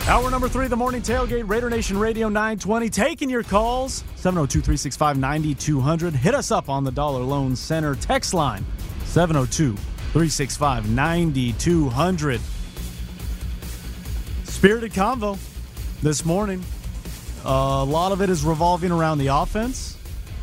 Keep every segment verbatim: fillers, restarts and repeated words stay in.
Hour number three of the morning tailgate, Raider Nation Radio nine twenty. Taking your calls, seven oh two, three six five, nine two hundred. Hit us up on the Dollar Loan Center text line, seven oh two, three six five, nine two hundred. Spirited convo this morning. Uh, a lot of it is revolving around the offense.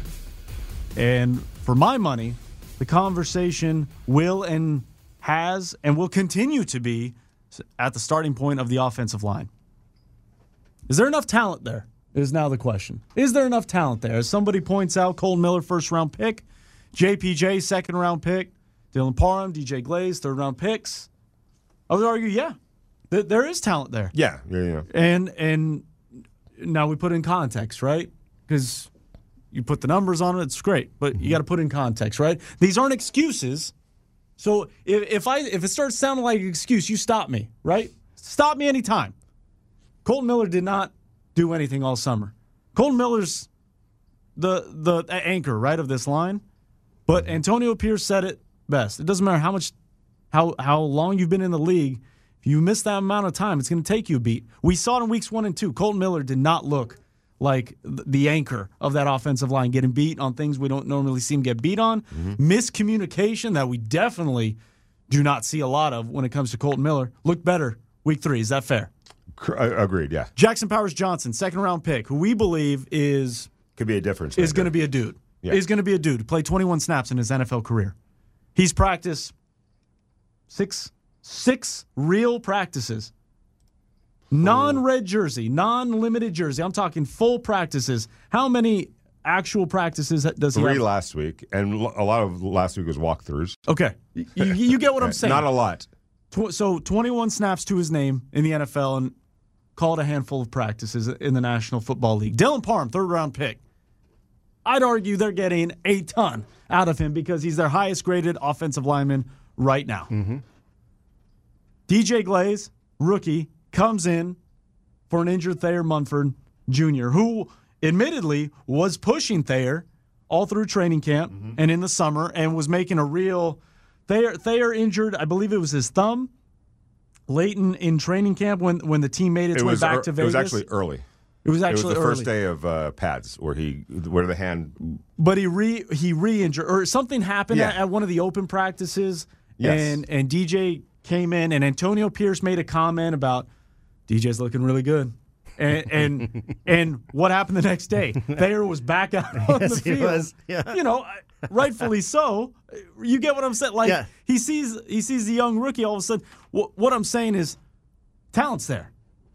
And for my money, the conversation will and has and will continue to be at the starting point of the offensive line. Is there enough talent there? Is now the question. Is there enough talent there? As somebody points out, Colton Miller, first-round pick. J P J, second-round pick. Dylan Parham, D J Glaze, third-round picks. I would argue, yeah, th- there is talent there. Yeah, yeah, yeah. And, and now we put in context, right? Because you put the numbers on it, it's great. But mm-hmm. you got to put in context, right? These aren't excuses. So if, if I if it starts sounding like an excuse, you stop me, right? Stop me anytime. Colton Miller did not do anything all summer. Colton Miller's the the anchor, right, of this line. But Antonio Pierce said it best. It doesn't matter how much, how how long you've been in the league. If you miss that amount of time, it's going to take you a beat. We saw it in weeks one and two. Colton Miller did not look like the anchor of that offensive line, getting beat on things we don't normally see him get beat on. Mm-hmm. Miscommunication that we definitely do not see a lot of when it comes to Colton Miller. Looked better week three. Is that fair? Agreed, yeah. Jackson Powers Johnson, second-round pick, who we believe is could be a difference. Is going to be a dude. Yeah. Is going to be a dude. Played twenty-one snaps in his N F L career. He's practiced six six real practices. Non-red jersey, non-limited jersey. I'm talking full practices. How many actual practices does he have? Three last week, and a lot of last week was walkthroughs. Okay. You, you get what I'm saying. Not a lot. So twenty-one snaps to his name in the N F L and called a handful of practices in the National Football League. Dylan Parham, third-round pick. I'd argue they're getting a ton out of him because he's their highest-graded offensive lineman right now. Mm-hmm. D J Glaze, rookie, comes in for an injured Thayer Munford Junior, who admittedly was pushing Thayer all through training camp mm-hmm. and in the summer and was making a real Thayer, Thayer injured, I believe it was his thumb, late in, in training camp when, when the team made its it way back er, to Vegas. Vegas. It was actually early. It was actually It was the early. first day of uh, pads where he where the hand. But he re he re-injured, or something happened yeah. at, at one of the open practices, yes. and and D J came in, and Antonio Pierce made a comment about D J's looking really good. And and and what happened the next day? Thayer was back out on yes, the field. He was. Yeah. You know, rightfully so. You get what I'm saying? Like yeah. he sees he sees the young rookie. All of a sudden, what, what I'm saying is, talent's there.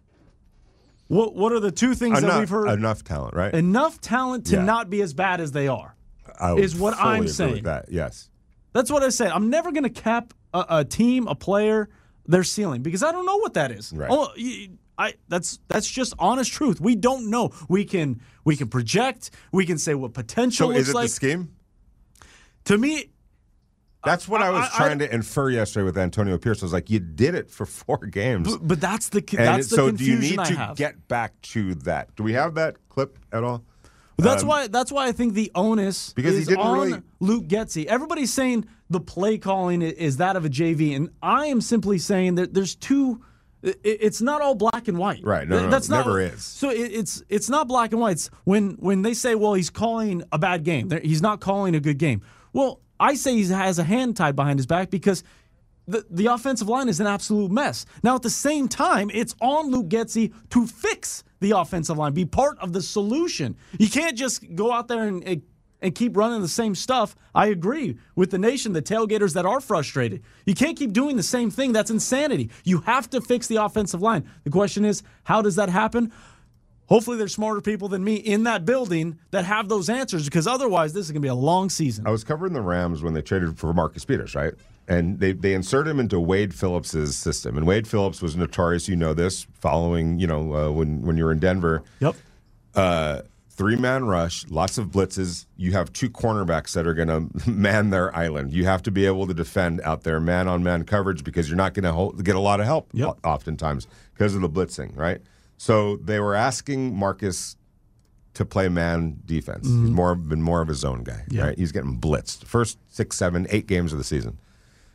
What what are the two things enough, that we've heard? Enough talent, right? Enough talent to yeah. not be as bad as they are. I would is what fully I'm agree saying. With that. Yes. That's what I said. I'm never going to cap a, a team, a player, their ceiling because I don't know what that is. Right. Oh, I that's that's just honest truth. We don't know. We can we can project. We can say what potential So looks is it like. the scheme? To me, that's what I, I was I, trying I, to infer yesterday with Antonio Pierce. I was like, you did it for four games. But, but that's the and that's the so confusion do you need I to have. get back to that? Do we have that clip at all? That's um, why. That's why I think the onus because is he didn't on really... Luke Getsy. Everybody's saying the play calling is that of a J V, and I am simply saying that there's two. It's not all black and white. Right. No, no, that's no, not, never is. So it's it's not black and white. It's when when they say, well, he's calling a bad game. He's not calling a good game. Well, I say he has a hand tied behind his back because the the offensive line is an absolute mess. Now, at the same time, it's on Luke Getsy to fix the offensive line, be part of the solution. You can't just go out there and and keep running the same stuff. I agree with the nation, the tailgaters that are frustrated. You can't keep doing the same thing. That's insanity. You have to fix the offensive line. The question is, how does that happen? Hopefully there's smarter people than me in that building that have those answers because otherwise this is going to be a long season. I was covering the Rams when they traded for Marcus Peters, right? And they, they inserted him into Wade Phillips' system. And Wade Phillips was notorious, you know this, following, you know, uh, when, when you were in Denver. Yep. Uh, three-man rush, lots of blitzes. You have two cornerbacks that are going to man their island. You have to be able to defend out there man-on-man coverage because you're not going to get a lot of help yep. oftentimes because of the blitzing, right? So they were asking Marcus to play man defense. Mm-hmm. He's more been more of a zone guy, yep. right? He's getting blitzed. First six, seven, eight games of the season.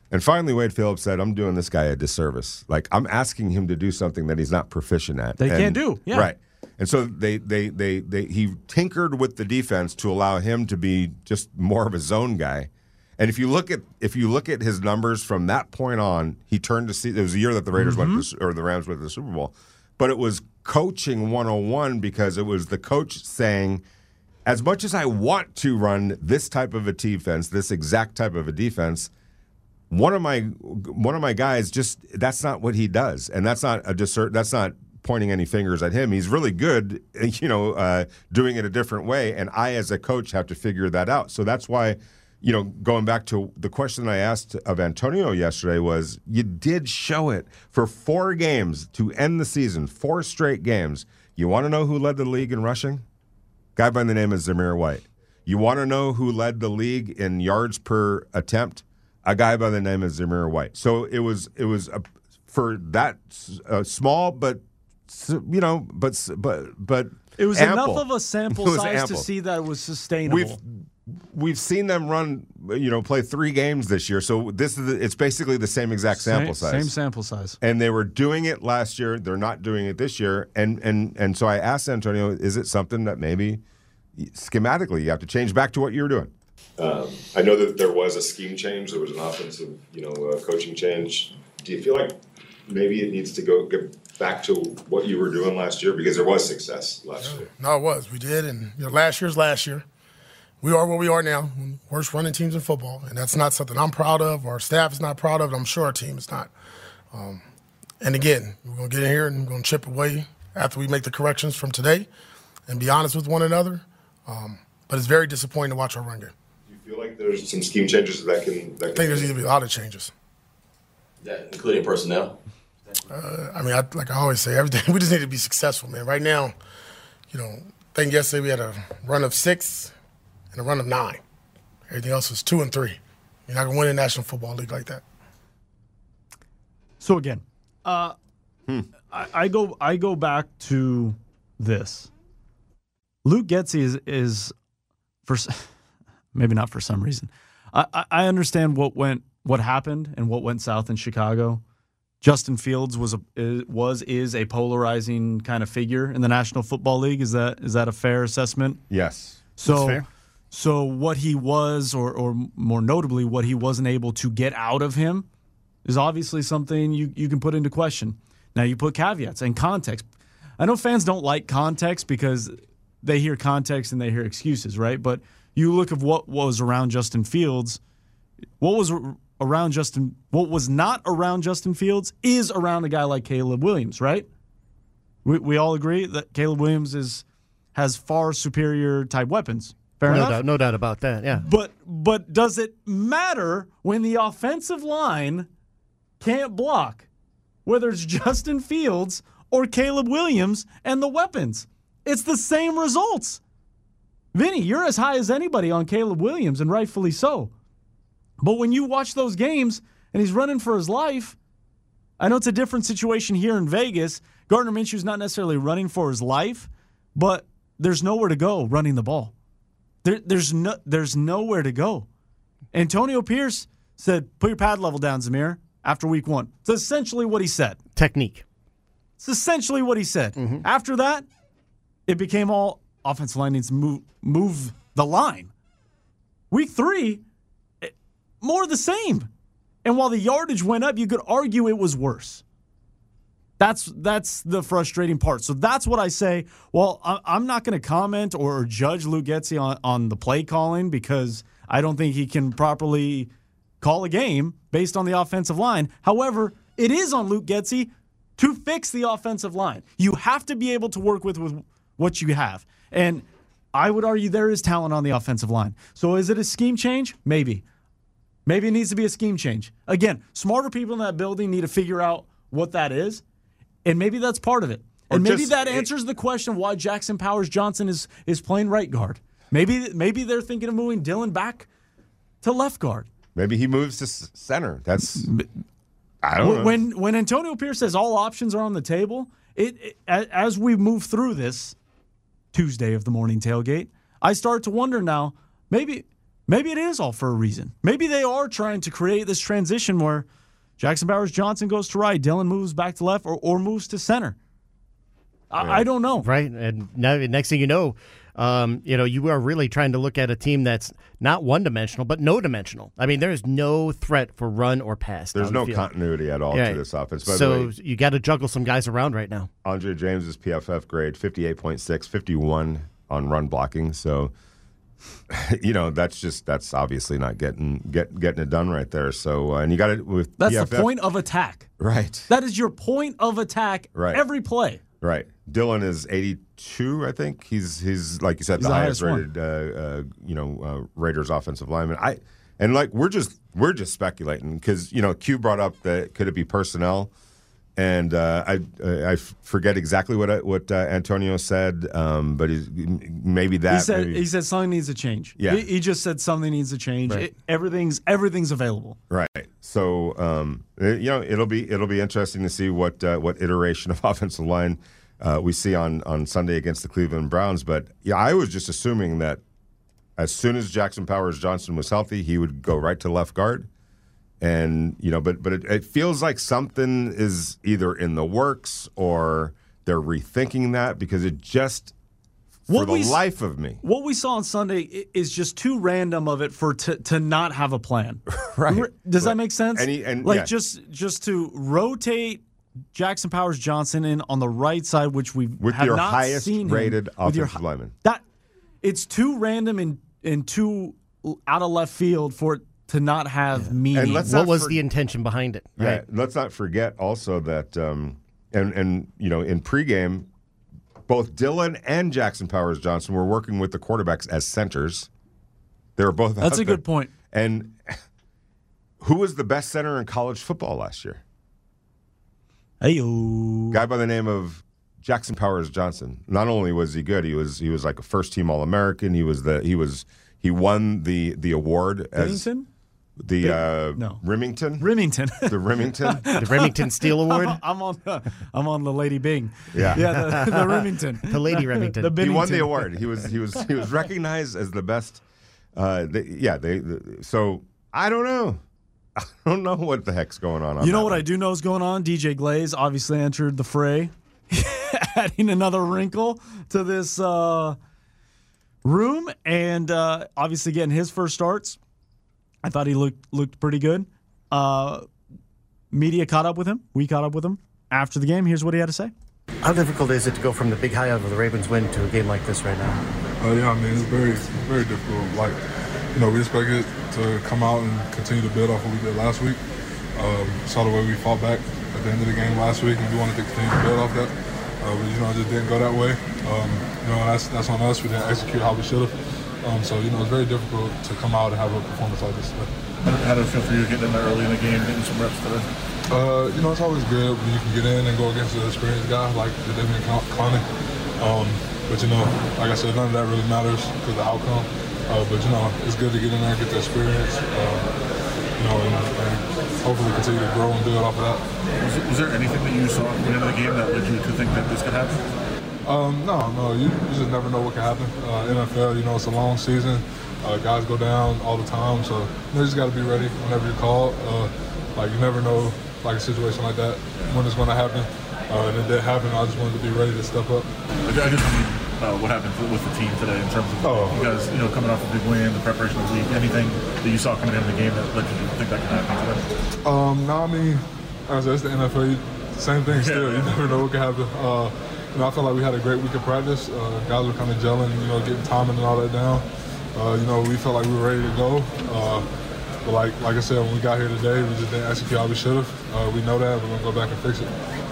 And finally, Wade Phillips said, I'm doing this guy a disservice. Like, I'm asking him to do something that he's not proficient at. They and, can't do, yeah. Right. And so they, they, they, they, he tinkered with the defense to allow him to be just more of a zone guy. And if you look at if you look at his numbers from that point on, he turned to see. It was a year that the Raiders mm-hmm. went to the, or the Rams went to the Super Bowl, but it was coaching one oh one because it was the coach saying, as much as I want to run this type of a defense, this exact type of a defense, one of my one of my guys just that's not what he does, and that's not a dissert. That's not pointing any fingers at him. He's really good, you know, uh, doing it a different way, and I as a coach have to figure that out. So that's why. You know, going back to the question I asked of Antonio yesterday was, you did show it for four games to end the season, four straight games. You want to know who led the league in rushing? Guy by the name of Zamir White. You want to know who led the league in yards per attempt? A guy by the name of Zamir White. So it was it was a, for that uh, small, but you know, but but but it was ample. enough of a sample size ample. to see that it was sustainable. We've, We've seen them run, you know, play three games this year. So this is the, it's basically the same exact sample same, size. Same sample size. And they were doing it last year. They're not doing it this year. And and and so I asked Antonio, is it something that maybe schematically you have to change back to what you were doing? Um, I know that there was a scheme change. There was an offensive, you know, uh, coaching change. Do you feel like maybe it needs to go get back to what you were doing last year because there was success last yeah. year? No, it was. We did, and you know, last year's last year. We are where we are now, worst running teams in football, and that's not something I'm proud of, our staff is not proud of, and I'm sure our team is not. Um, and again, we're going to get in here and we're going to chip away after we make the corrections from today and be honest with one another. Um, but it's very disappointing to watch our run game. Do you feel like there's some scheme changes that can? That can I think there's going to be a lot of changes. Yeah, including personnel? Uh, I mean, I, like I always say, everything we just need to be successful, man. Right now, you know, I think yesterday we had a run of six – and a run of nine. Everything else was two and three. You're not going to win a National Football League like that. So again, uh, hmm. I, I go I go back to this. Luke Getsy is is for maybe not for some reason. I, I understand what went what happened and what went south in Chicago. Justin Fields was a was is a polarizing kind of figure in the National Football League. Is that is that a fair assessment? Yes. So. That's fair. So what he was, or, or more notably, what he wasn't able to get out of him is obviously something you, you can put into question. Now, you put caveats and context. I know fans don't like context because they hear context and they hear excuses, right? But you look at what was around Justin Fields, what was around Justin, what was not around Justin Fields is around a guy like Caleb Williams, right? We we all agree that Caleb Williams is has far superior type weapons. Fair no enough? doubt, no doubt about that, yeah. But but does it matter when the offensive line can't block, whether it's Justin Fields or Caleb Williams and the weapons? It's the same results. Vinny, you're as high as anybody on Caleb Williams, and rightfully so. But when you watch those games and he's running for his life, I know it's a different situation here in Vegas. Gardner Minshew's not necessarily running for his life, but there's nowhere to go running the ball. There, there's no, there's nowhere to go. Antonio Pierce said, put your pad level down, Zamir, after week one. It's essentially what he said. Technique. It's essentially what he said. Mm-hmm. After that, it became all offensive line needs to move, move the line. Week three, more of the same. And while the yardage went up, you could argue it was worse. That's that's the frustrating part. So that's what I say. Well, I'm not going to comment or judge Luke Getsy on, on the play calling because I don't think he can properly call a game based on the offensive line. However, it is on Luke Getsy to fix the offensive line. You have to be able to work with, with what you have. And I would argue there is talent on the offensive line. So is it a scheme change? Maybe. Maybe it needs to be a scheme change. Again, smarter people in that building need to figure out what that is. And maybe that's part of it. And maybe just, that answers the question of why Jackson Powers Johnson is is playing right guard. Maybe maybe they're thinking of moving Dylan back to left guard. Maybe he moves to center. That's I don't know. When when Antonio Pierce says all options are on the table, it, it as we move through this Tuesday of the morning tailgate, I start to wonder now, maybe maybe it is all for a reason. Maybe they are trying to create this transition where Jackson Powers-Johnson goes to right, Dillon moves back to left, or, or moves to center. I, Yeah. I don't know. Right, and now next thing you know, um, you know, you are really trying to look at a team that's not one-dimensional, but no-dimensional. I mean, there is no threat for run or pass. There's down no the field. continuity at all Yeah. to this offense. By the So way, you got to juggle some guys around right now. Andre James's P F F grade fifty-eight point six, fifty-one on run blocking. So, you know, that's just that's obviously not getting get getting it done right there. So, uh, and you got it with That's P F F. the point of attack. Right. That is your point of attack Right. every play. Right. Dillon is eighty-two, I think. He's he's like you said, He's the the highest highest rated uh, uh, you know, uh, Raiders offensive lineman. I and like we're just we're just speculating because you know Q brought up that could it be personnel, and uh, I I forget exactly what I, what uh, Antonio said, um, but he's, maybe that He said maybe, he said something needs to change. Yeah. He, he just said something needs to change. Right. It- everything's everything's available. right. So um, it- you know it'll be it'll be interesting to see what uh, what iteration of offensive line. Uh, we see on, on Sunday against the Cleveland Browns. But yeah, I was just assuming that as soon as Jackson Powers-Johnson was healthy, he would go right to left guard. And, you know, but but it, it feels like something is either in the works or they're rethinking that because it just, for What the we s- life of me. What we saw on Sunday i- is just too random of it for to, to not have a plan. Right. R- Does Right. that make sense? And he- and- like yeah. just just to rotate Jackson Powers-Johnson in on the right side, which we With have your not highest seen him, rated with your offensive hi- lineman. That it's too random and and too out of left field for it to not have meaning. And let's What not was for- the intention behind it? Yeah, Right. let's not forget also that, um, and and you know, in pregame, both Dillon and Jackson Powers-Johnson were working with the quarterbacks as centers. They were both. That's out a good there. point. And who was the best center in college football last year? Hey-o. Guy by the name of Jackson Powers-Johnson. Not only was he good, he was he was like a first team All American. He was the he was he won the the award as Bennington? the uh, no. Remington. Remington. the Remington. The Remington Steel Award, I'm on the I'm on the Lady Bing. Yeah. Yeah, the, the Remington. the Lady Remington. The He won the Bennington. award. He was he was he was recognized as the best. Uh, they, yeah, they. The, so I don't know. I don't know what the heck's going on. on You know that what one. I do know is going on? D J Glaze obviously entered the fray, adding another wrinkle to this uh, room, and uh, obviously getting his first starts. I thought he looked looked pretty good. Uh, media caught up with him. We caught up with him after the game. Here's what he had to say. How difficult is it to go from the big high of the Ravens win to a game like this right now? Uh, yeah, I mean, it's very, very difficult. Like, you know, we expected to come out and continue to build off what we did last week. Um, saw the way we fought back at the end of the game last week, and we wanted to continue to build off that. Uh, but, you know, it just didn't go that way. Um, you know, that's that's on us. We didn't execute how we should have. Um, so, you know, it's very difficult to come out and have a performance like this today. How did it feel for you getting in there early in the game, getting some reps today? Uh, you know, it's always good when you can get in and go against an experienced guy like David Clowney. Um, but, you know, like I said, none of that really matters because of the outcome. Uh, but, you know, it's good to get in there and get the experience, uh, you know, and, and hopefully continue to grow and build off of that. Was, was there anything that you saw at the end of the game that led you to think that this could happen? Um, no, no, you, you just never know what can happen. Uh, N F L, you know, it's a long season. Uh, guys go down all the time, so you, know, you just got to be ready whenever you're called. Uh, like, you never know, like a situation like that, when it's going to happen. Uh, and it did happen. I just wanted to be ready to step up. I ju- I just mean, uh, what happened with the team today in terms of Oh. you guys, you know, coming off a big win, the preparation of the week, anything that you saw coming into the game that led you to think that could happen today? Um, no, I mean, as I said, it's the N F L. You, same thing still. You never know what can happen. Uh, you know, I felt like we had a great week of practice. Uh, guys were kind of gelling, you know, getting timing and all that down. Uh, you know, we felt like we were ready to go. Uh, but like like I said, when we got here today, we just didn't execute how we should have. Uh, we know that. We're going to go back and fix it.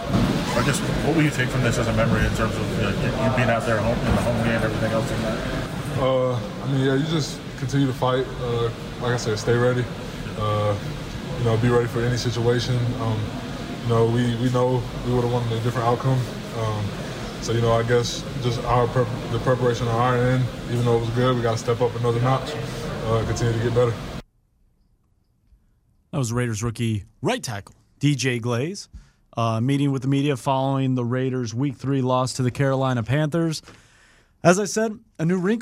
Or just what will you take from this as a memory in terms of you, know, you you being out there home, in the home game, everything else in that? Uh, I mean, yeah, you just continue to fight. Uh, like I said, stay ready. Uh, you know, be ready for any situation. Um, you know, we, we know we would have wanted a different outcome. Um, so, you know, I guess just our prep, the preparation on our end, even though it was good, we got to step up another notch, uh, continue to get better. That was Raiders rookie right tackle D J Glaze, uh, meeting with the media following the Raiders' Week Three loss to the Carolina Panthers. As I said, a new wrinkle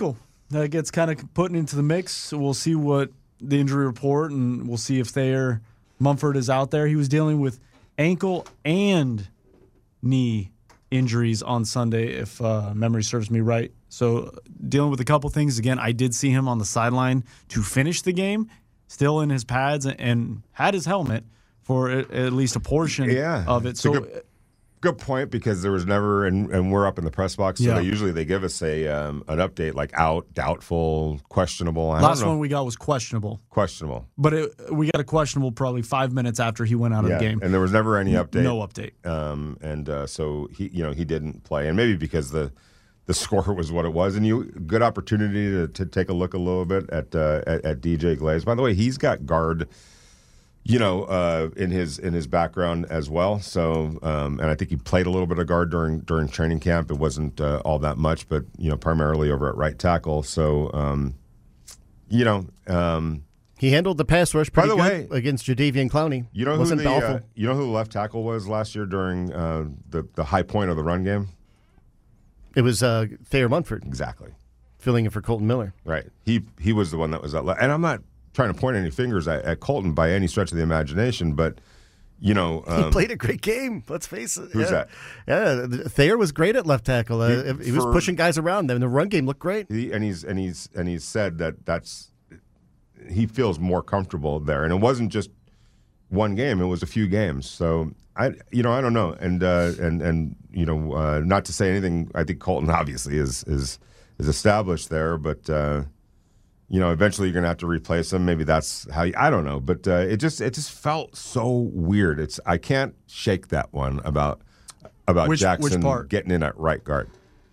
that gets kind of put into the mix. We'll see what the injury report, and we'll see if Thayer Mumford is out there. He was dealing with ankle and knee injuries on Sunday, if uh, memory serves me right. So dealing with a couple things. Again, I did see him on the sideline to finish the game, still in his pads, and had his helmet for at least a portion yeah, of it. So. Good, good point, because there was never, and, and we're up in the press box, so Yeah. they usually they give us a um, an update like out, doubtful, questionable. I Last don't know. one we got was questionable. questionable. But it, we got a questionable probably five minutes after he went out Yeah, of the game. and there was never any update. No update. Um, and uh, so he, you know, he didn't play, and maybe because the the score was what it was, and you good opportunity to, to take a look a little bit at, uh, at at D J Glaze. By the way, he's got guard, you know, uh, in his in his background as well. So, um, and I think he played a little bit of guard during during training camp. It wasn't uh, all that much, but you know, primarily over at right tackle. So, um, you know. Um, He handled the pass rush pretty By the good way, against Jadeveon Clowney. You know Wasn't who the awful. uh, you know who the left tackle was last year during uh, the the high point of the run game? It was uh, Thayer Munford Exactly. filling in for Colton Miller. Right. He he was the one that was at left. And I'm not trying to point any fingers at, at Colton by any stretch of the imagination, but you know, um, He played a great game. Let's face it. Who's yeah. that? Yeah, Thayer was great at left tackle. Uh, He- he was for- pushing guys around them. The run game looked great. he, and he's and he's and he's said that that's he feels more comfortable there, and it wasn't just one game; it was a few games. So I, you know, I don't know, and uh, and and you know, uh, not to say anything. I think Colton obviously is is is established there, but uh, you know, eventually you're going to have to replace him. Maybe that's how you, I don't know, but uh, it just it just felt so weird. It's I can't shake that one about about Which- Jackson which part? getting in at right guard.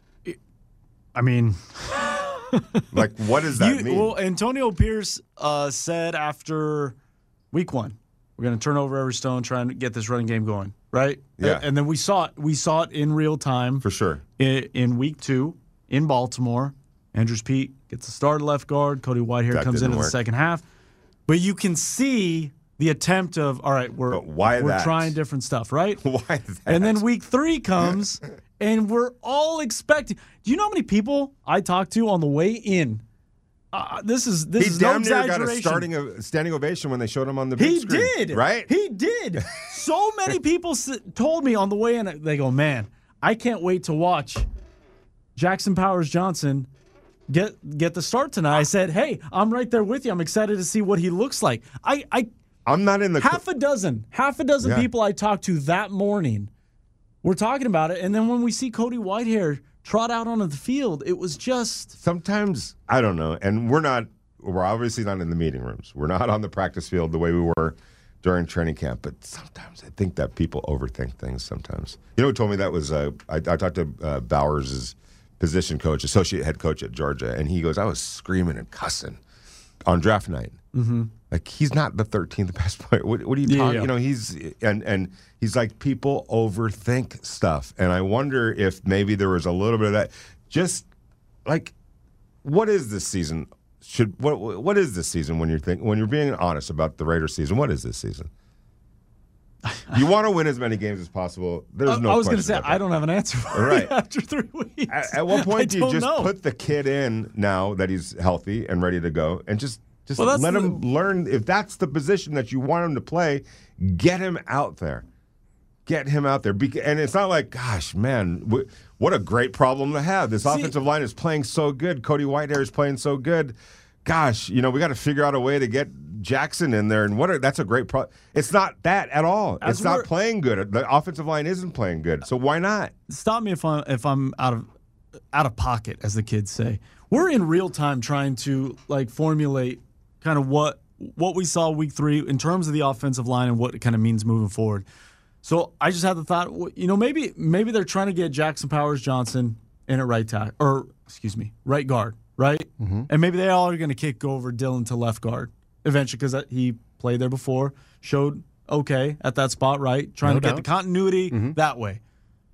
I mean, Like, what does that you, mean? well, Antonio Pierce uh, said after week one, we're going to turn over every stone, trying to get this running game going, right? Yeah. And then we saw it. We saw it in real time For sure. in, in week two in Baltimore. Andrews Pete gets the start at left guard. Cody Whitehair That comes didn't in in the work. second half. But you can see the attempt of, all right, we're But why we're that? trying different stuff, right? Why that? And then week three comes, and we're all expecting. Do you know how many people I talked to on the way in? Uh, this is this he is no damn near got a exaggeration. starting a standing ovation when they showed him on the big He screen. did, right? He did. So many people s- told me on the way in. They go, man, I can't wait to watch Jackson Powers Johnson get get the start tonight. I said, hey, I'm right there with you. I'm excited to see what he looks like. I, I I'm not in the half a dozen, half a dozen Yeah. people I talked to that morning were talking about it, and then when we see Cody Whitehair trot out onto the field, it was just sometimes I don't know, and we're not. We're obviously not in the meeting rooms. We're not on the practice field the way we were during training camp. But sometimes I think that people overthink things. Sometimes, you know, who told me that was uh, I, I talked to uh, Bowers' position coach, associate head coach at Georgia, and he goes, I was screaming and cussing on draft night. Mm-hmm. Like, he's not the thirteenth best player. What, what are you Yeah, talking? yeah. You know, he's and and he's like, people overthink stuff, and I wonder if maybe there was a little bit of that. Just like, what is this season? Should what what is this season when you're think when you're being honest about the Raiders season? What is this season? You want to win as many games as possible. There's no. I was going to say I don't have an answer for Right. you after three weeks. At, at what point I do you don't just know. put the kid in now that he's healthy and ready to go, and just just Well, that's let the- him learn? If that's the position that you want him to play, get him out there. Get him out there. Bec- And it's not like, gosh, man, wh- what a great problem to have. This See- offensive line is playing so good. Cody Whitehair is playing so good. Gosh, you know, we got to figure out a way to get Jackson in there. And what? A, that's a great problem. It's not that at all. As it's not we're- playing good. The offensive line isn't playing good. So why not? Stop me if I'm if I'm out of out of pocket, as the kids say. We're in real time trying to like formulate kind of what what we saw week three in terms of the offensive line and what it kind of means moving forward. So I just had the thought, well, you know, maybe maybe they're trying to get Jackson Powers Johnson in at right tackle, or excuse me, right guard, right? Mm-hmm. And maybe they all are going to kick over Dylan to left guard eventually because he played there before, showed okay at that spot, right? Trying No to get doubt. the continuity that way.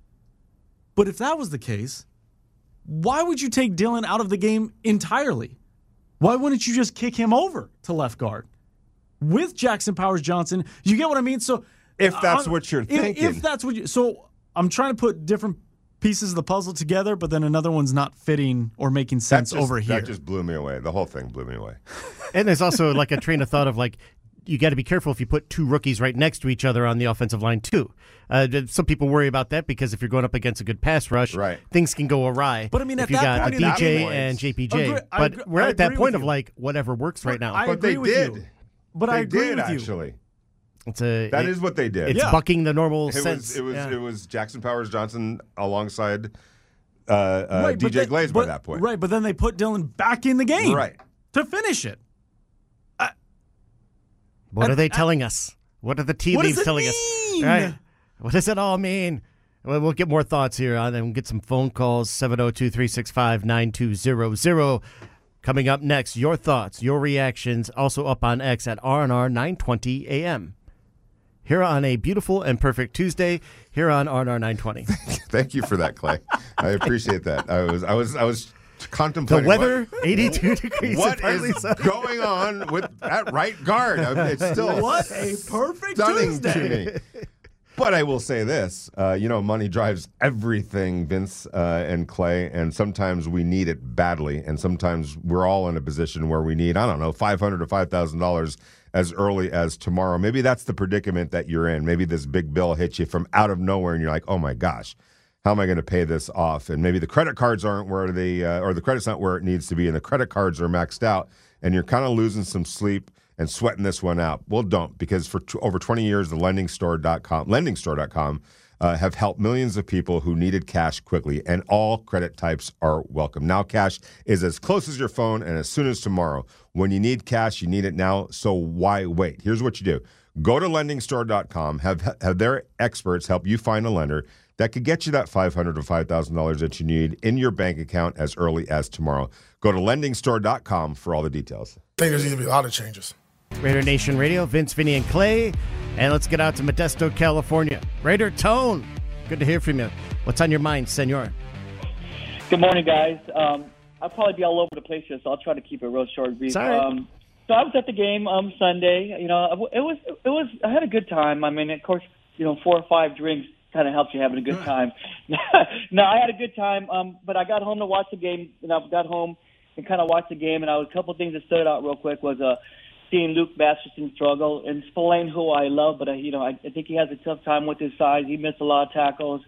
But if that was the case, why would you take Dylan out of the game entirely? Why wouldn't you just kick him over to left guard with Jackson Powers Johnson? You get what I mean? So If that's I'm- what you're if- thinking. If, that's what you so I'm trying to put different pieces of the puzzle together, but then another one's not fitting or making sense That just- over here. That just blew me away. The whole thing blew me away. And there's also like a train of thought of like, you got to be careful if you put two rookies right next to each other on the offensive line too. Uh, some people worry about that because if you're going up against a good pass rush, Right. things can go awry. But I mean, if at you that got point, a at that D J point- and J P J, Agree- I but agree- we're I at that agree point with of you. like whatever works right now. I But agree they with did. you. But they I agree did, with you. actually. It's a That it- is what they did. It's Yeah. bucking the normal It sense. was it was Yeah. it was Jackson Powers Johnson alongside uh, uh, Right, but D J then- Glaze but- by that point. Right, but then they put Dylan back in the game. Right. To finish it. What I- are they I- telling us? What are the tea What does leaves it telling mean? us? Right. What does it all mean? Well, we'll get more thoughts here on and we'll get some phone calls, seven oh two, three six five, nine two zero zero. Coming up next, your thoughts, your reactions, also up on X at R and R nine twenty A M. Here on a beautiful and perfect Tuesday, here on R and R nine twenty. Thank you for that, Clay. I appreciate that. I was I was I was The contemplating weather, what, eighty-two degrees. what and partly is sunny. going on with that right guard. I mean, it's still What a perfect stunning Tuesday. to me. But I will say this, uh, you know, money drives everything, Vince uh, and Clay, and sometimes we need it badly, and sometimes we're all in a position where we need, I don't know, five hundred dollars to five thousand dollars as early as tomorrow. Maybe that's the predicament that you're in. Maybe this big bill hits you from out of nowhere, and you're like, oh my gosh, how am I going to pay this off? And maybe the credit cards aren't where they, uh, or the credit's not where it needs to be, and the credit cards are maxed out, and you're kind of losing some sleep and sweating this one out. Well, don't, because for t- over twenty years, the lending store dot com, lending store dot com uh, have helped millions of people who needed cash quickly, and all credit types are welcome. Now cash is as close as your phone and as soon as tomorrow. When you need cash, you need it now, so why wait? Here's what you do. Go to lending store dot com, have, have their experts help you find a lender that could get you that five hundred dollars to five thousand dollars that you need in your bank account as early as tomorrow. Go to lending store dot com for all the details. I think there's going to be a lot of changes. Raider Nation Radio, Vince, Vinny, and Clay. And let's get out to Modesto, California. Raider Tone, good to hear from you. What's on your mind, senor? Good morning, guys. Um, I'll probably be all over the place here, so I'll try to keep it real short and brief. Sorry. Um, so I was at the game um, Sunday. You know, it was it was I had a good time. I mean, of course, you know, four or five drinks kind of helps you having a good time. No, I had a good time, um, but I got home to watch the game, and I got home and kind of watched the game, and I was a couple of things that stood out real quick was uh, seeing Luke Masterson struggle, and Spillane, who I love, but I, you know, I, I think he has a tough time with his size. He missed a lot of tackles.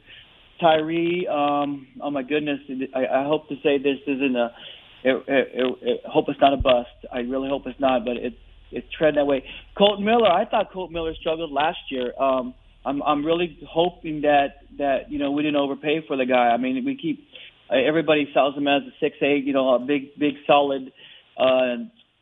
Tyree, um, oh my goodness, I, I hope to say this isn't a. It, it, it, it, hope it's not a bust. I really hope it's not, but it's it's trending that way. Colton Miller, I thought Colton Miller struggled last year. Um, I'm I'm really hoping that that you know we didn't overpay for the guy. I mean, we keep uh, everybody sells him as a six eight, you know, a big big solid uh,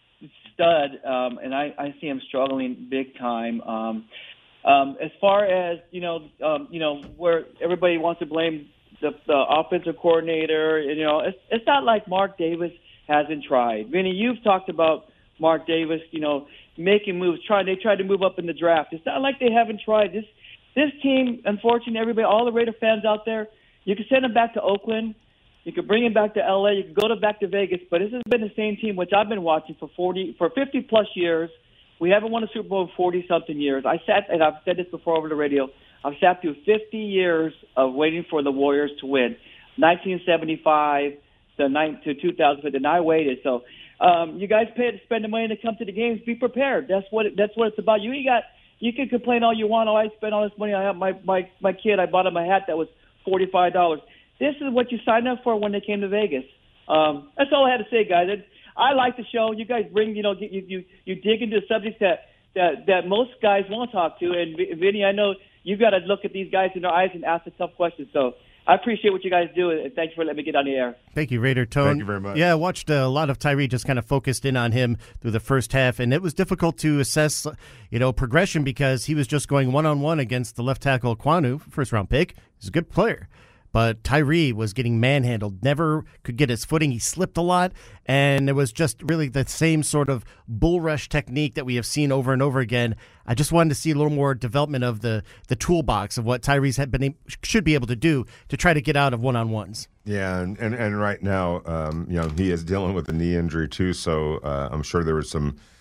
stud, um, and I, I see him struggling big time. Um, um, as far as you know, um, you know where everybody wants to blame the, the offensive coordinator, you know, it's it's not like Mark Davis hasn't tried. Vinny, you've talked about Mark Davis, you know, making moves, trying. They tried to move up in the draft. It's not like they haven't tried. This this team, unfortunately, everybody, all the Raider fans out there, you can send them back to Oakland, you could bring him back to L A, you can go to back to Vegas, but this has been the same team which I've been watching for forty, for fifty plus years. We haven't won a Super Bowl in forty something years. I sat, and I've said this before over the radio. I've sat through fifty years of waiting for the Warriors to win, nineteen seventy-five to, nine, to two thousand, and I waited. So um, you guys pay to spend the money to come to the games. Be prepared. That's what it, that's what it's about. You got you can complain all you want. Oh, I spent all this money. I have my my my kid. I bought him a hat that was forty-five dollars. This is what you signed up for when they came to Vegas. Um, that's all I had to say, guys. It, I like the show. You guys bring you know you you you dig into subjects that that that most guys won't talk to. And Vinny, I know you've got to look at these guys in their eyes and ask the tough questions. So I appreciate what you guys do, and thanks for letting me get on the air. Thank you, Raider Tone. Thank you very much. Yeah, I watched a lot of Tyree, just kind of focused in on him through the first half, and it was difficult to assess, you know, progression because he was just going one-on-one against the left tackle Kwanu, first-round pick. He's a good player. But Tyree was getting manhandled, never could get his footing. He slipped a lot, and it was just really the same sort of bull rush technique that we have seen over and over again. I just wanted to see a little more development of the, the toolbox of what Tyree's had been should be able to do to try to get out of one-on-ones. Yeah, and, and, and right now, um, you know, he is dealing with a knee injury too, so uh, I'm sure there was some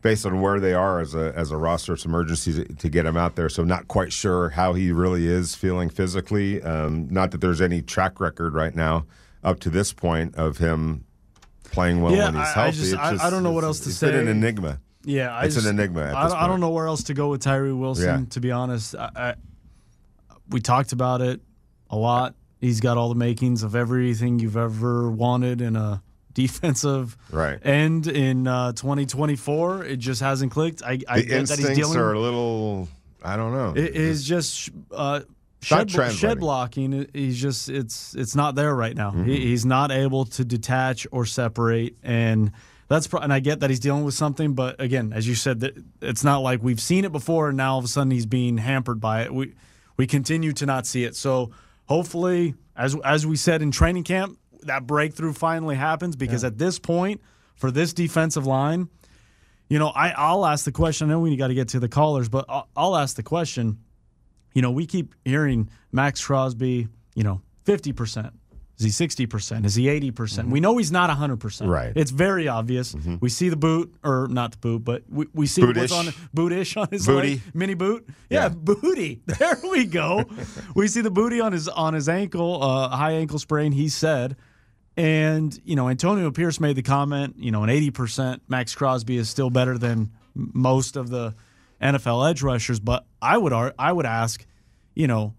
based on where they are as a as a roster, it's emergency to, to get him out there. So not quite sure how he really is feeling physically. Um, not that there's any track record right now up to this point of him playing well yeah, when he's I, healthy. I, just, It's I, just, I don't know what else to it's say. It's an enigma. Yeah, I it's just, an enigma. At I, this I point. don't know where else to go with Tyree Wilson. Yeah. To be honest, I, I, we talked about it a lot. He's got all the makings of everything you've ever wanted in a defensive right. end in uh, twenty twenty-four. It just hasn't clicked. I, I the get instincts that he's dealing. are a little. I don't know. It is just uh, not shed, shed blocking. He's just it's it's not there right now. Mm-hmm. He, he's not able to detach or separate, and that's pro- and I get that he's dealing with something. But again, as you said, that it's not like we've seen it before, and now all of a sudden he's being hampered by it. We we continue to not see it. So hopefully, as as we said in training camp, that breakthrough finally happens, because yeah. at this point, for this defensive line, you know, I, I'll ask the question. I know we got to get to the callers, but I'll, I'll ask the question. You know, we keep hearing Max Crosby, you know, fifty percent. Is he sixty percent? Is he eighty percent? Mm-hmm. We know he's not one hundred percent. Right. It's very obvious. Mm-hmm. We see the boot, or not the boot, but we, we see Bootish. what's on bootish on his Booty. leg. Mini boot. Yeah, yeah. Booty. There we go. We see the booty on his on his ankle, uh, high ankle sprain, he said. And, you know, Antonio Pierce made the comment, you know, an eighty percent Max Crosby is still better than most of the N F L edge rushers. But I would I would ask, you know,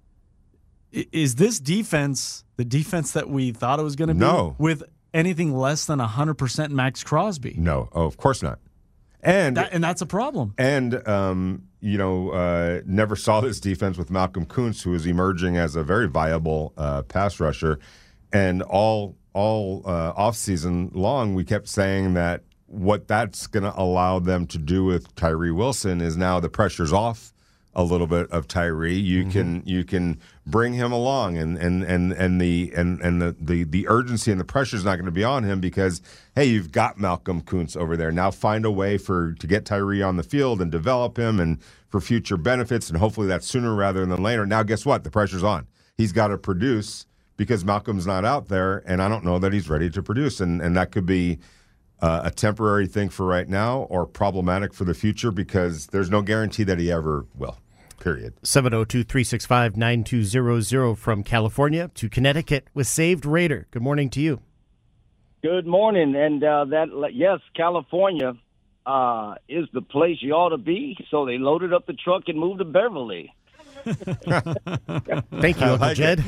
is this defense the defense that we thought it was going to be no. with anything less than one hundred percent Max Crosby? No. Oh, of course not. And that, and that's a problem. And, um, you know, uh, never saw this defense with Malcolm Kuntz, who is emerging as a very viable uh, pass rusher. And all all uh, offseason long, we kept saying that what that's going to allow them to do with Tyree Wilson is now the pressure's off a little bit of Tyree. You mm-hmm. can you can bring him along, and and and and the and and the the, the urgency and the pressure is not going to be on him, because hey, you've got Malcolm Kuntz over there. Now find a way for to get Tyree on the field and develop him, and for future benefits, and hopefully that's sooner rather than later. Now guess what? The pressure's on. He's got to produce, because Malcolm's not out there, and I don't know that he's ready to produce. And, and that could be uh, a temporary thing for right now, or problematic for the future, because there's no guarantee that he ever will, period. seven oh two, three six five, nine two zero zero from California to Connecticut with Saved Raider. Good morning to you. Good morning. And uh, that yes, California uh, is the place you ought to be, so they loaded up the truck and moved to Beverly. Thank you, Uncle like Jed.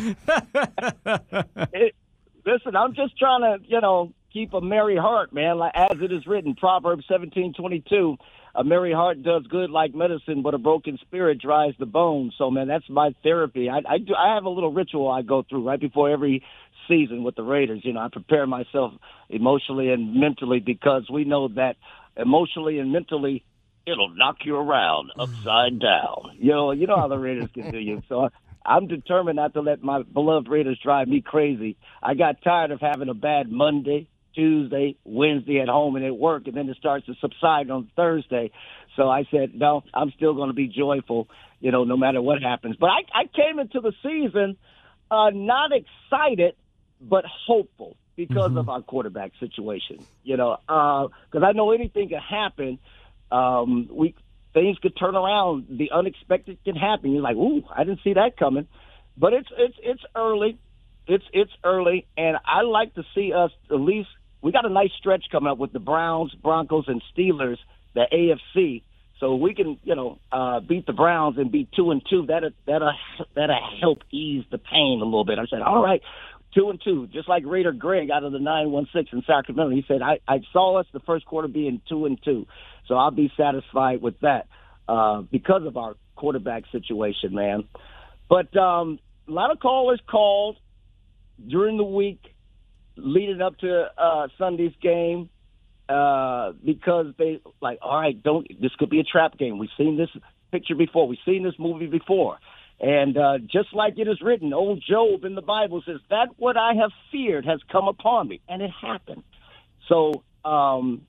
It, listen, I'm just trying to, you know, keep a merry heart, man. Like as it is written, Proverbs seventeen twenty-two, a merry heart does good like medicine, but a broken spirit dries the bones. So, man, that's my therapy. I, I do. I have a little ritual I go through right before every season with the Raiders. You know, I prepare myself emotionally and mentally, because we know that emotionally and mentally, it'll knock you around upside down. You know, you know how the Raiders can do you. So I'm determined not to let my beloved Raiders drive me crazy. I got tired of having a bad Monday, Tuesday, Wednesday at home and at work, and then it starts to subside on Thursday. So I said, no, I'm still going to be joyful, you know, no matter what happens. But I, I came into the season uh, not excited, but hopeful because mm-hmm. of our quarterback situation, you know, because uh, I know anything can happen. Um, we things could turn around. The unexpected can happen. You're like, ooh, I didn't see that coming. But it's it's it's early. It's it's early, and I like to see us at least. We got a nice stretch coming up with the Browns, Broncos, and Steelers, the A F C. So we can, you know, uh, beat the Browns and be two and two. That'll that'll that'll help ease the pain a little bit. I said, all right. Two and two, just like Raider Greg out of the nine one six in Sacramento. He said, I, I saw us the first quarter being two and two. So I'll be satisfied with that uh, because of our quarterback situation, man. But um, a lot of callers called during the week leading up to uh, Sunday's game uh, because they like, all right, don't. This could be a trap game. We've seen this picture before. We've seen this movie before. And uh, just like it is written, old Job in the Bible says, that what I have feared has come upon me. And it happened. So um,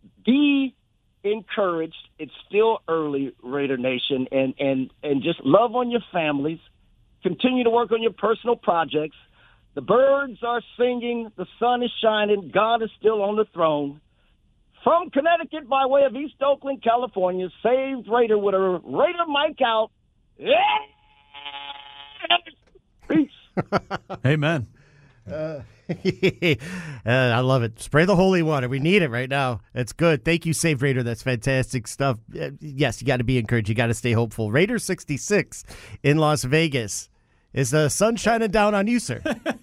be encouraged. It's still early, Raider Nation. And, and, and just love on your families. Continue to work on your personal projects. The birds are singing. The sun is shining. God is still on the throne. from Connecticut by way of East Oakland, California, saved Raider with a Raider Mike out. Yeah! Peace. Amen. Uh, uh, I love it. Spray the holy water. We need it right now. It's good. Thank you, Saved Raider. That's fantastic stuff. Uh, yes, you got to be encouraged. You got to stay hopeful. Raider sixty-six in Las Vegas. Is the sun shining down on you, sir?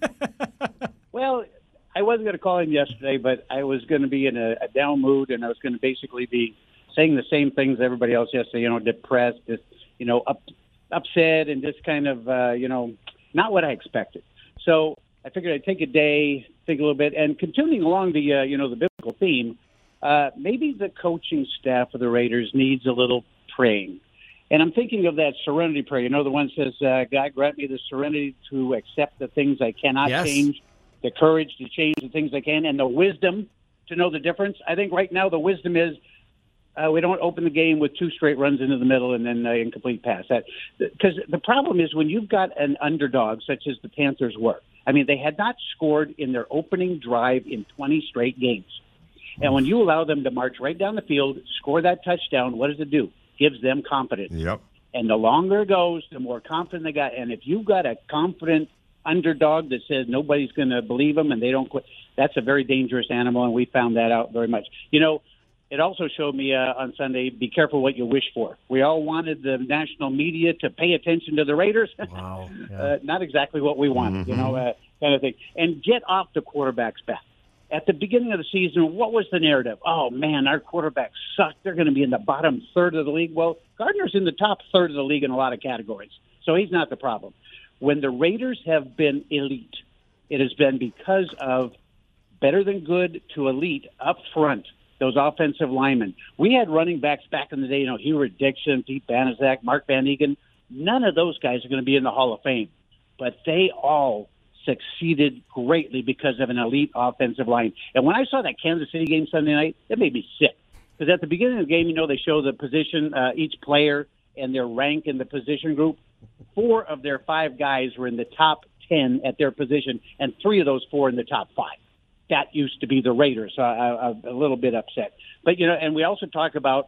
Well, I wasn't going to call in yesterday, but I was going to be in a, a down mood, and I was going to basically be saying the same things everybody else yesterday, you know, depressed, just, you know, up, upset, and just kind of, uh, you know, not what I expected. So I figured I'd take a day, think a little bit, and continuing along the, uh, you know, the biblical theme, uh, maybe the coaching staff of the Raiders needs a little praying. And I'm thinking of that serenity prayer. You know, the one that says, uh, God, grant me the serenity to accept the things I cannot Yes. change, the courage to change the things I can, and the wisdom to know the difference. I think right now the wisdom is uh, we don't open the game with two straight runs into the middle and then uh, incomplete pass. That because the problem is when you've got an underdog such as the Panthers were. I mean, they had not scored in their opening drive in twenty straight games. And when you allow them to march right down the field, score that touchdown, what does it do? Gives them confidence. Yep. And the longer it goes, the more confident they got. And if you've got a confident underdog that says nobody's going to believe them and they don't quit, that's a very dangerous animal, and we found that out very much. You know, it also showed me uh, on Sunday, be careful what you wish for. We all wanted the national media to pay attention to the Raiders. Wow. Yeah. uh, not exactly what we wanted, Mm-hmm. you know, uh, kind of thing. And get off the quarterback's back. At the beginning of the season, what was the narrative? Oh, man, our quarterbacks suck. They're going to be in the bottom third of the league. Well, Gardner's in the top third of the league in a lot of categories, so he's not the problem. When the Raiders have been elite, it has been because of better than good to elite up front, those offensive linemen. We had running backs back in the day, you know, Hubert Dixon, Pete Banaszak, Mark Van Eegen. None of those guys are going to be in the Hall of Fame, but they all succeeded greatly because of an elite offensive line. And when I saw that Kansas City game Sunday night, it made me sick. Because at the beginning of the game, you know, they show the position, uh, each player and their rank in the position group. Four of their five guys were in the top ten at their position, and three of those four in the top five. That used to be the Raiders, so I, I'm a little bit upset. But, you know, and we also talk about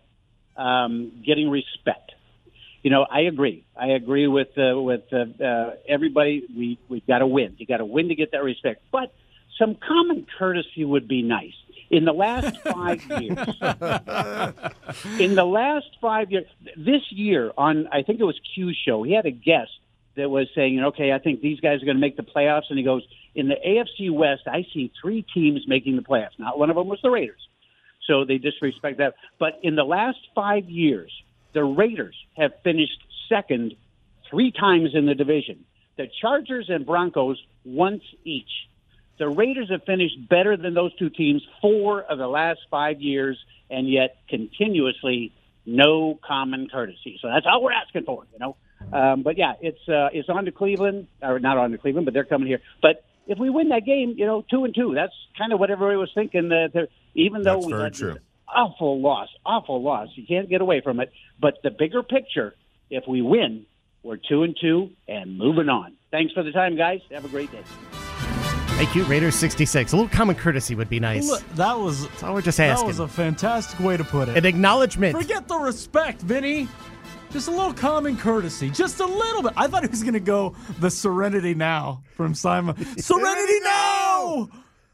um, getting respect. You know, I agree. I agree with uh, with uh, uh, everybody. We we've got to win. You got to win to get that respect. But some common courtesy would be nice. In the last five years, in the last five years, this year on I think it was Q's show, he had a guest that was saying, "Okay, I think these guys are going to make the playoffs." And he goes, "In the A F C West, I see three teams making the playoffs. Not one of them was the Raiders, so they disrespect that. But in the last five years." The Raiders have finished second three times in the division. The Chargers and Broncos once each. The Raiders have finished better than those two teams four of the last five years, and yet continuously no common courtesy. So that's all we're asking for, you know. Um, but yeah, it's uh, it's on to Cleveland, or not on to Cleveland, but they're coming here. But if we win that game, you know, two and two, that's kind of what everybody was thinking. Uh, even though That's we very had true. this awful loss, awful loss, you can't get away from it. But the bigger picture, if we win, we're two and two and moving on. Thanks for the time, guys. Have a great day. Thank you, Raiders sixty-six. A little common courtesy would be nice. Look, that was That's all we're just that asking. was a fantastic way to put it. An acknowledgement. Forget the respect, Vinny. Just a little common courtesy. Just a little bit. I thought he was going to go the Serenity Now from Simon. Serenity Now!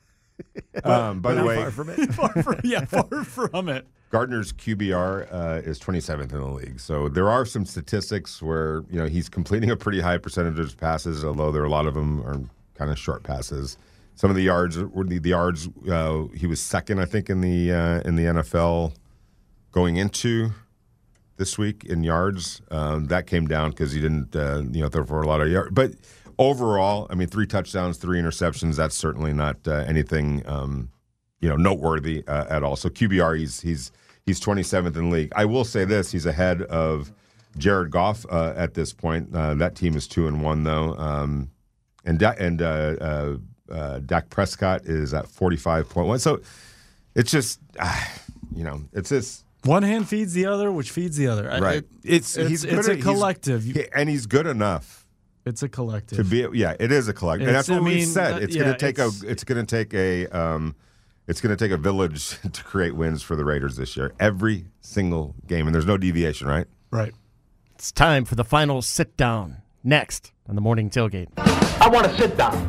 Um, by the Not way, far from it. far from, yeah, far from it. Gardner's Q B R uh, is twenty-seventh in the league. So there are some statistics where, you know, he's completing a pretty high percentage of his passes, although there are a lot of them are kind of short passes. Some of the yards were the, the yards uh, he was second, I think, in the uh, in the N F L going into this week in yards. Um, that came down because he didn't, uh, you know, throw for a lot of yards. But overall, I mean, three touchdowns, three interceptions. That's certainly not uh, anything, um, you know, noteworthy uh, at all. So Q B R, he's he's he's twenty-seventh in the league. I will say this: he's ahead of Jared Goff uh, at this point. Uh, that team is two and one though, um, and da- and uh, uh, uh, Dak Prescott is at forty-five point one. So it's just, uh, you know, it's just. One hand feeds the other, which feeds the other. I- Right. It, It's it's, he's it's good a at- he's- collective. You- he- and he's good enough it's a collective. to be. Yeah, it is a collective, and It's- that's what I we mean, said. that- It's yeah, going to take it's- a. It's going to take a. Um, It's going to take a village to create wins for the Raiders this year. Every single game. And there's no deviation, right? Right. It's time for the final sit down. Next on the morning tailgate. I want to sit down.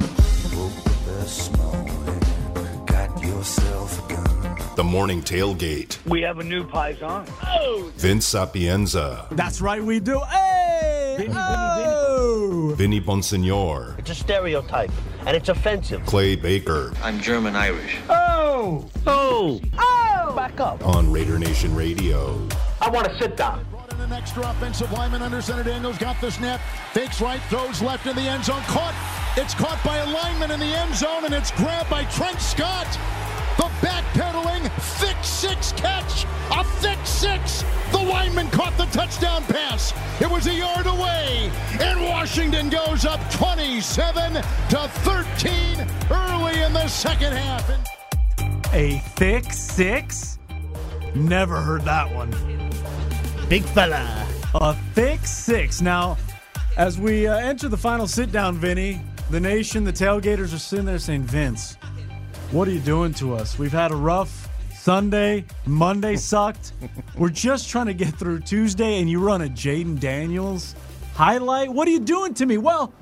The morning tailgate. We have a new paisan. Oh! Vince Sapienza. That's right, we do. Hey! Vinny, oh! Vinny Bonsignor. It's a stereotype, and it's offensive. Clay Baker. I'm German-Irish. Oh! Oh! Oh! Back up. On Raider Nation Radio. I want to sit down. An extra offensive lineman under center. Daniels got the snap. Fakes right, throws left in the end zone. Caught. It's caught by a lineman in the end zone, and it's grabbed by Trent Scott. The backpedaling thick six catch. A thick six. The lineman caught the touchdown pass. It was a yard away, and Washington goes up twenty-seven to thirteen early in the second half. A thick six? Never heard that one. Big fella. A thick six. Now, as we uh, enter the final sit-down, Vinny, the nation, the tailgaters are sitting there saying, Vince, what are you doing to us? We've had a rough Sunday. Monday sucked. We're just trying to get through Tuesday, and you run a Jaden Daniels highlight? What are you doing to me? Well,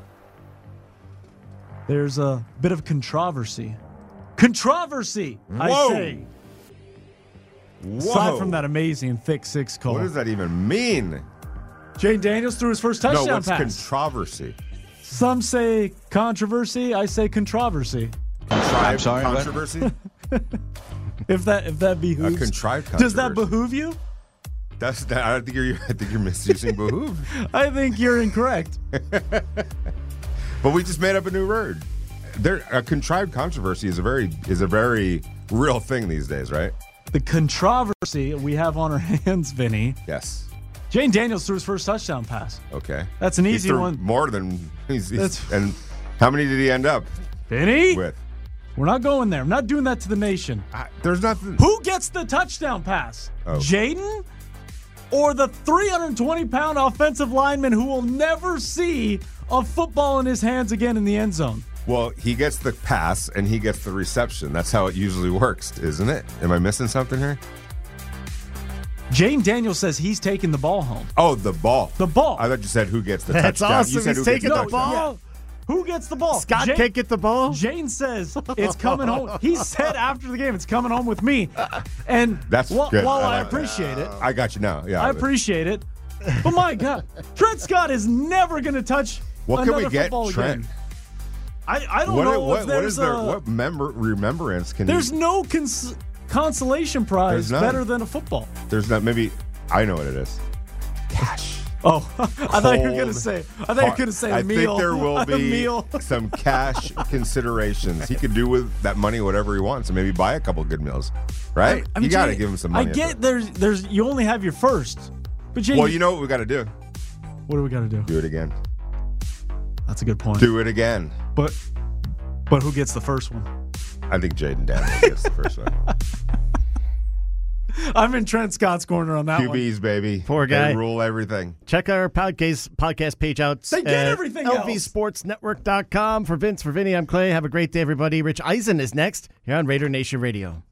there's a bit of controversy. Controversy, I Whoa. say. Whoa. Aside from that amazing thick six call. What does that even mean? Jaden Daniels threw his first touchdown no, what's pass. controversy? Some say controversy. I say controversy. Contrived sorry, controversy? if that if that behooves. A contrived controversy. Does that behoove you? That's that, I think you're I think you're misusing behoove. I think you're incorrect. But we just made up a new word. There, a contrived controversy is a very is a very real thing these days, right? The controversy we have on our hands, Vinny. Yes. Jaden Daniels threw his first touchdown pass. Okay. That's an He easy threw one. More than he's, he's and how many did he end up? Vinny? With? We're not going there. I'm not doing that to the nation. I, there's nothing. Who gets the touchdown pass? Oh. Jaden? Or the three hundred twenty pound offensive lineman who will never see a football in his hands again in the end zone? Well, he gets the pass and he gets the reception. That's how it usually works, isn't it? Am I missing something here? Jaden Daniels says he's taking the ball home. Oh, the ball. The ball. I thought you said who gets the That's touchdown. awesome. You said He's who taking gets the the ball. Yeah. Who gets the ball? Scott Jane, can't get the ball? Jane says it's coming home. He said after the game, it's coming home with me. And That's while, good. while I I, like appreciate it, I got you now. Yeah, I appreciate it. But my God, Trent Scott is never going to touch What can another we get, football Trent? again. I, I don't What, know what, if what there's is there? a, What member, remembrance can there's you, no cons- consolation prize There's none. better than a football. There's not. Maybe I know what it is. Cash. Oh, I thought you were going to Cold, say. I thought you were going to say a I meal. think there will A be meal. some cash considerations. He could do with that money whatever he wants, and maybe buy a couple good meals. Right? I mean, you got to Jay, give him some money. I get there's there's you only have your first, but Jay, Well, you know what we got to do. what do we got to do? Do it again. That's a good point. Do it again. But but who gets the first one? I think Jaden Daniels gets the first one. I'm in Trent Scott's corner on that Q Bs, one. baby. Poor guy. They rule everything. Check our podcast podcast page out. They get everything L else. V sports network dot com. For Vince, for Vinny, I'm Clay. Have a great day, everybody. Rich Eisen is next here on Raider Nation Radio.